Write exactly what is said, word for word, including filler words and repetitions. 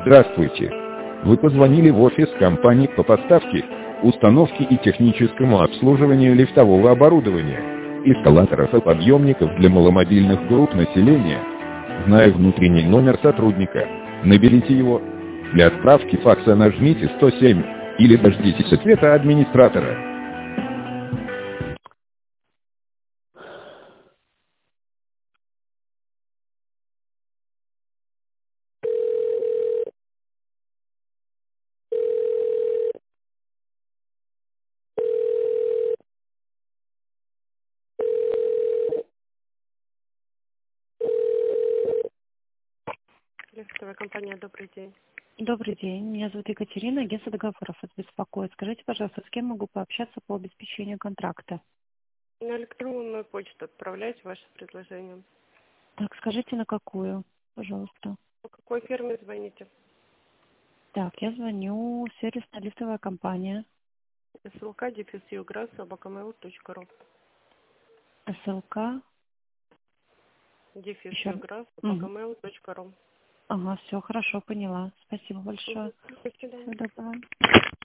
Здравствуйте. Вы позвонили в офис компании по поставке, установке и техническому обслуживанию лифтового оборудования, эскалаторов и подъемников для маломобильных групп населения. Зная внутренний номер сотрудника, наберите его. Для отправки факса нажмите сто семь или дождитесь ответа администратора. Лифтовая компания, добрый день. Добрый день, меня зовут Екатерина, агентство договоров вас беспокоит. Скажите, пожалуйста, с кем могу пообщаться по обеспечению контракта? На электронную почту отправляйте ваше предложение. Так, скажите, на какую, пожалуйста. По какой фирме звоните? Так, я звоню, сервисная лифтовая компания, СЛК дефис югра собака мейл точка ру. СЛК. Дефис Еще. югра собака Мгм. мейл точка ру. Ага, все, хорошо, поняла. Спасибо большое. До свидания. Всего доброго.